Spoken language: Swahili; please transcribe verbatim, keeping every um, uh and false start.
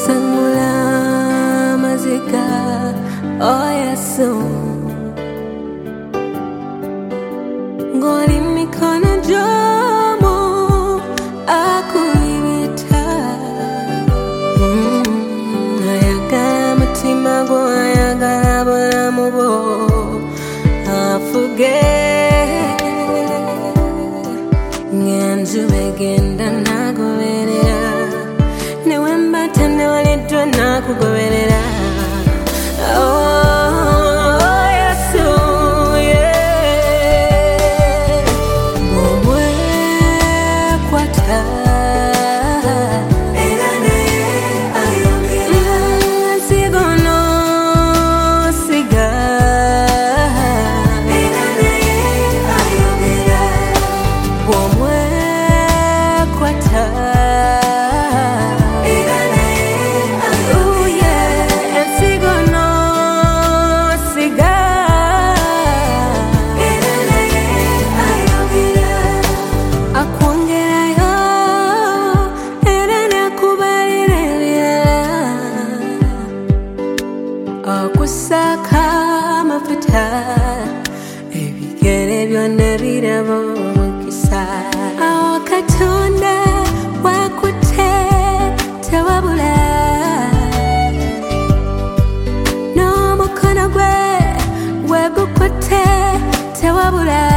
Sangula mazika oyasu Ngoli mikono jomo akuibita mm, Ayagala mutima gwo ayagala bulamu bwo afuge Ngenzu begenda nagoberera Newembata newalidwa nakugoberera Oh, Yesu, yeah Mumwe kwata Era naye ayongera Nsigono siga Era naye ayongera Mumwe kwata Kusaka mafuta ebigere byonna birabo mukisa awo Katonda wakutte tewabula n'omukono gwe wegukutte tewabula